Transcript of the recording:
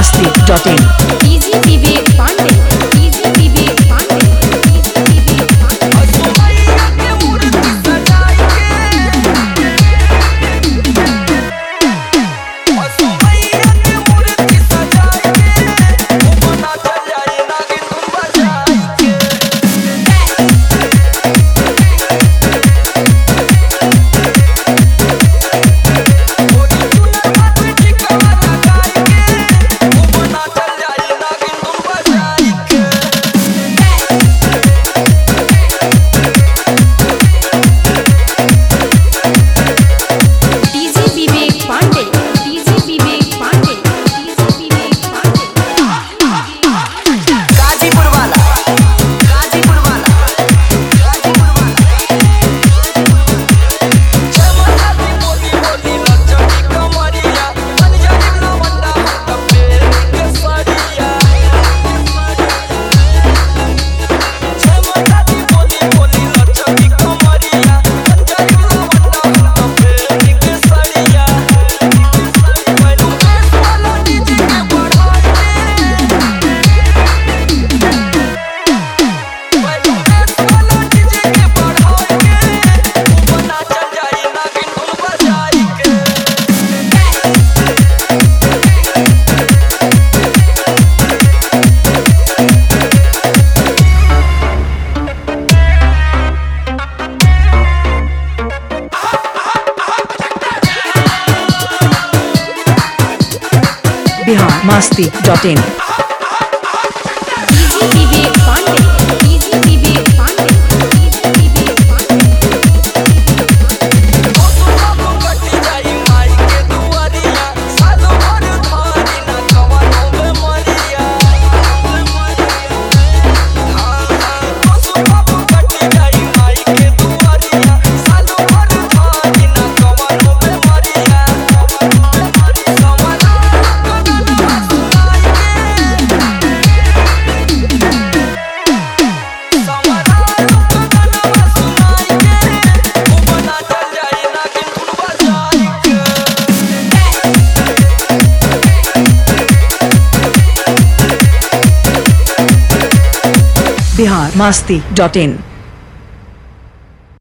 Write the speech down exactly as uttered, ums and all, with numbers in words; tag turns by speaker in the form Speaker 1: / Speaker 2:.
Speaker 1: masti dot in.
Speaker 2: DJ Vivek Pandey DJ Vivek Pandey DJ Vivek Pandey
Speaker 1: Bihar masti dot in.
Speaker 2: DJ Vivek Pandey DJ Vivek Pandey DJ Vivek Pandey
Speaker 1: Bihar masti dot in.